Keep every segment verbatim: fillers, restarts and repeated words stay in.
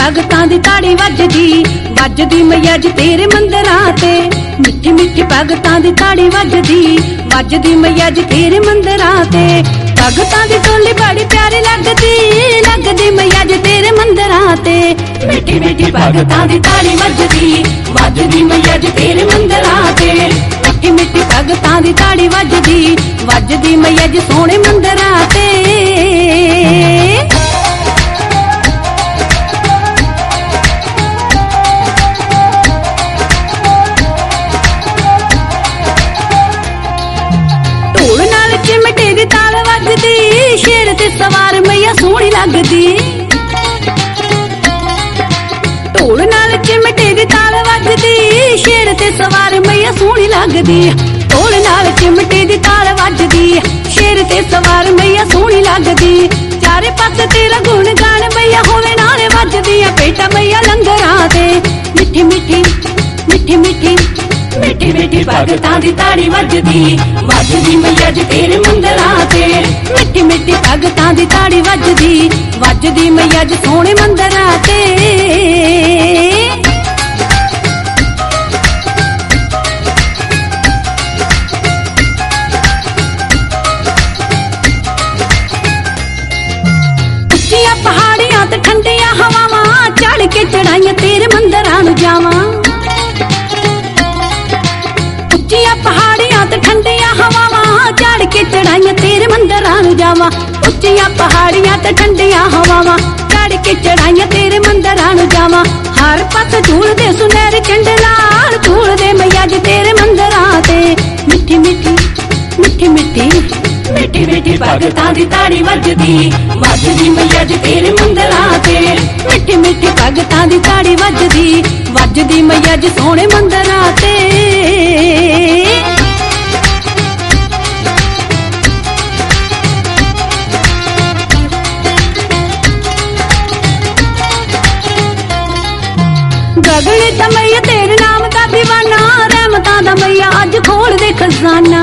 भगतां दी ताड़ी वजदी वजदी मैया जी तेरे मंदरां ते मिठी मिठी भगतां दी ताड़ी वजदी वजदी मैया जी तेरे मंदरां ते भगतां दी टोली बड़ी प्यारी लगदी लगदी मैया जी तेरे मंदरां ते मिठी मिठी भगतां दी ताड़ी वजदी वजदी मैया जी तेरे मंदरां ते मिठी मिठी भगतां दी ताड़ी वजदी वजदी मैया जी सोहणे मंदरां ते चिमटे दी ताल वजदी शेर ते सवार मैया सोहनी लगदी ढोल नाल चिमटे दी ताल वजदी शेर ते सवार मैया सोहनी लगदी ढोल नाल चिमटे दी ताल वजदी शेर ते सवार मैया सोहनी लगदी चारे पासे तेरा गुण गान मैया होवे नाले वजदी पेटा मैया लंगरां ते मिठी मिठी मिठी मिठी मिठी मिठी भगतां दी ताड़ी वजदी वजदी मैया जी तेरे मंदरां ते मिठी मिठी भगतां दी ताड़ी वजदी वजदी मैया जी सोहणे मंदरां ते उच्चियां पहाड़ियां ते ठंडियां हवावां चढ़ के चढ़ाइयां तेरे मंदरां नूं जावां पहाड़ियां ते ठंडियां हवावां चढ़ के चढ़ाइयां तेरे मंदरां नूं जावां उच्चियां पहाड़ियां ते ठंडियां हवावां चढ़ के चढ़ाइयां तेरे मंदरां नूं जावां हर पासे झूलदे सुनहरे झंडे लाल झूलदे मैया जी तेरे मंदरां ते मिठी मिठी मिठी मिठी मिठी मिठी भगतां दी ताड़ी वजदी वजदी मैया जी तेरे मंदरां ते मिठी मिठी भगतां दी ताड़ी वजदी वजदी मैया जी सोहणे मंदरां ते गगने दा मैया तेरे नाम दा दीवाना रहमतां दा मैया अज खोल दे खजाना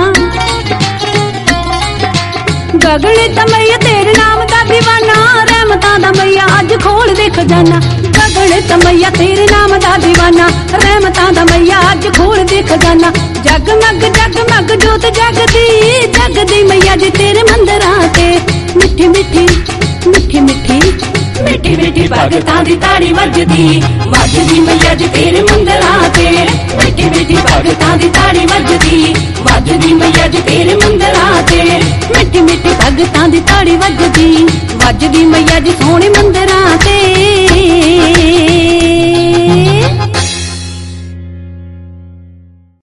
गगने दा मैया तेरे नाम दा दीवाना रहमतां दा मैया अज खोल दे खजाना गगने दा मैया तेरे नाम दा दीवाना रहमतां दा मैया अज खोल दे खजाना जगमग जगमग जोत जगदी जगदी मैया जी तेरे मंदरां ते मिठी मिठी मिठी मिठी मिठी मिठी भगतां दी ताड़ी वजदी वजदी मैया जी तेरे मंदरां ते मिठी मिठी भगतां दी ताड़ी वजदी वजदी मैया जी तेरे मंदरां ते मिठी मिठी भगतां दी ताड़ी वजदी वजदी मैया जी सोहणे मंदरां ते।